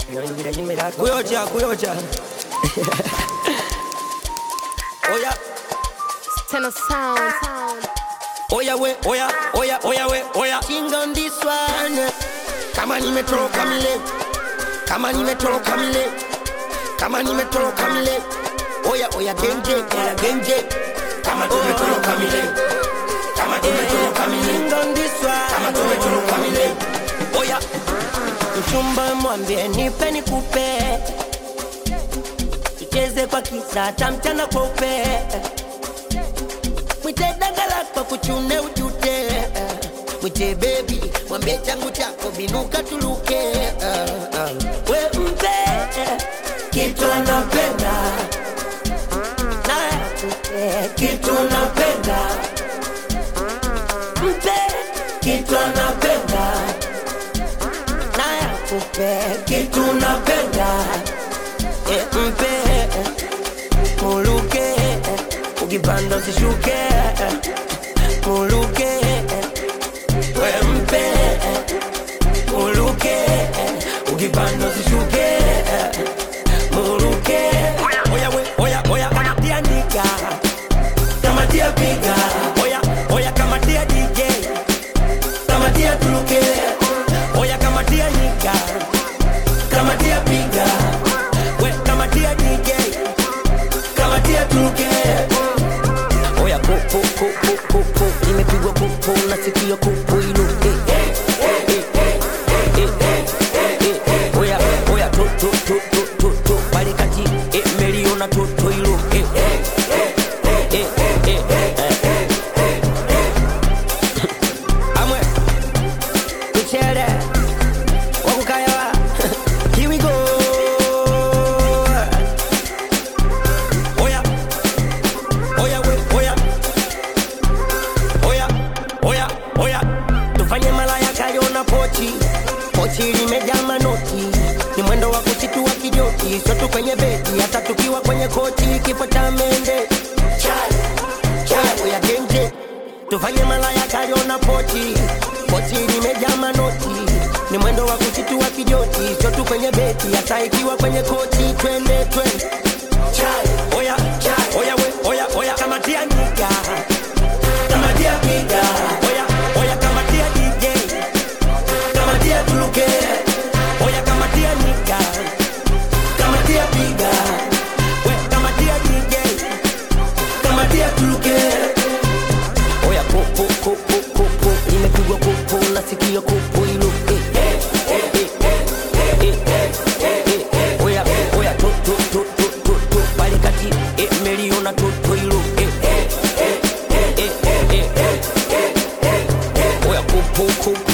Kuyocha. Oya. Tenor sound. Oya we. King on this one. Kama nimetoroka mile. Oya genje. Kama tumetoroka mile. King on this one. Kama tumetoroka mile. Oya. Mchumba mwambie nipe nikupe. Tucheze kwa kisa cha mchana kweupe. Mwite dangala kwa kuchune ujute. Mwite baby, mwambie changu chako binuka tuluke. We mpe, kitu anapenda. Na kitu anapenda. Mpe, kitu anapenda. Na kupe, kitu anapenda. Mpe, muluke. Ukipanda usishuke. Muluke. We mpe. Muluke. Ukipanda usishuke. Muluke. Oya kamatia nika. Kamatia piga. Oya kamatia DJ. Kamatia tuluke. Oya kamatia nika. Kamatia piga. We kamatia DJ. Kamatia tuluke. Oya kupu imepigwa kupu nasikia kupu inuke. Oya to pale kati meliona to iluke. Amwe kuchere wakukaya. Here we go. Oya tufanye malaya kayona pochi limejaa manoti. Ni mwendo wa kuchitua kijoti. Sotu kwenye beti hata tukiwa kwenye koti. Kifo cha mende chai oya genje. Tufanye malaya kayona pochi limejaa manoti. Ni mwendo wa kuchitua kijoti. Sotu kwenye beti hata ikiwa kwenye koti. Twende chai oya kamatia nika. Kamatia piga. Oya kamatia DJ. Kamatia tuluke. Oya kamatia nika. Kamatia piga. We kamatia DJ. Kamatia tuluke. Oya kupu imepigwa kupu nasikia kupu iluke. Oya to pale kati meliona to iluke. Oya kupu